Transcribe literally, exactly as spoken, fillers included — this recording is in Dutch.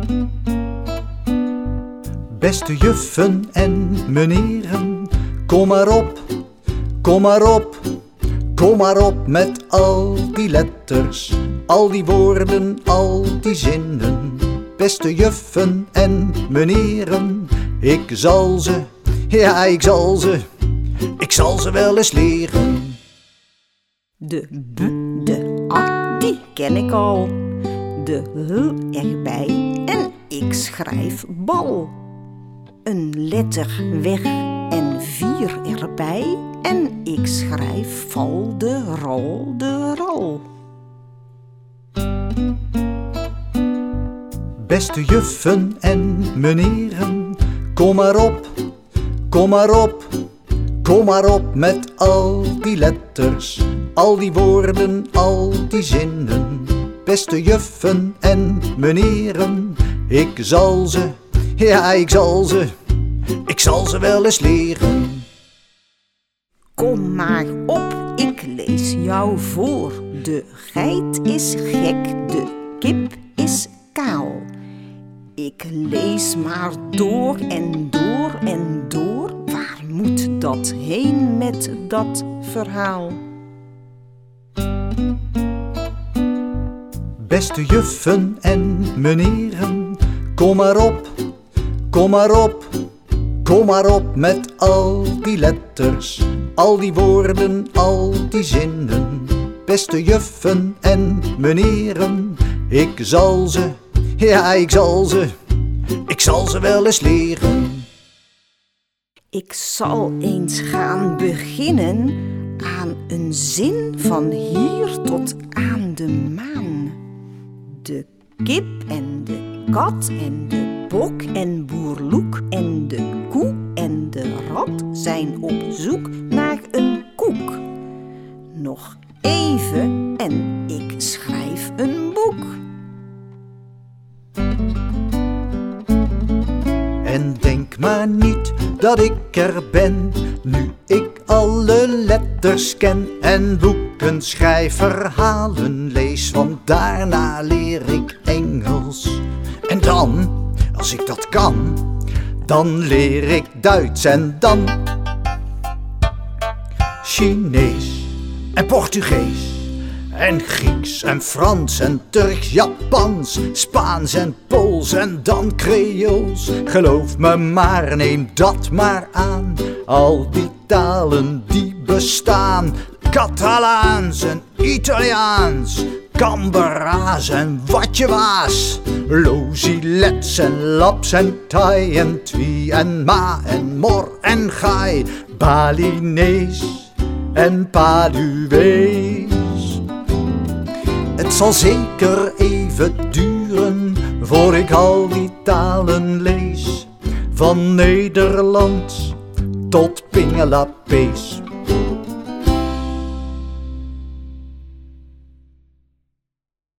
Beste juffen en meneren, kom maar op, kom maar op, kom maar op met al die letters, al die woorden, al die zinnen. Beste juffen en meneren, ik zal ze, ja ik zal ze, ik zal ze wel eens leren. De b, de a, die ken ik al. De h erbij en ik schrijf bal. Een letter weg en vier erbij en ik schrijf val de rol de rol. Beste juffen en meneren, kom maar op, kom maar op, kom maar op met al die letters, al die woorden, al die zinnen. Beste juffen en meneren, ik zal ze, ja ik zal ze, ik zal ze wel eens leren. Kom maar op, ik lees jou voor. De geit is gek, de kip is kaal. Ik lees maar door en door en door. Waar moet dat heen met dat verhaal? Beste juffen en meneren, kom maar op, kom maar op, kom maar op met al die letters, al die woorden, al die zinnen. Beste juffen en meneren, ik zal ze, ja ik zal ze, ik zal ze wel eens leren. Ik zal eens gaan beginnen aan een zin van hier tot aan de maan. De kip en de kat en de bok en boer Loek en de koe en de rat zijn op zoek naar een koek. Nog even en ik schrijf een boek. En denk maar niet dat ik er ben, nu ik alle letters ken en boeken schrijf, verhalen lees, want daarna leer ik Engels. En dan, als ik dat kan, dan leer ik Duits en dan Chinees en Portugees en Grieks en Frans en Turks, Japans, Spaans en Pools en dan Creools. Geloof me maar, neem dat maar aan, al die talen die bestaan. Catalaans en Italiaans, Cambara's en wat je waas. Lozilets en Laps en Thai en Twi en Ma en Mor en Gai. Balinees en Paduees. Het zal zeker even duren voor ik al die talen lees, van Nederlands tot Pingelapees.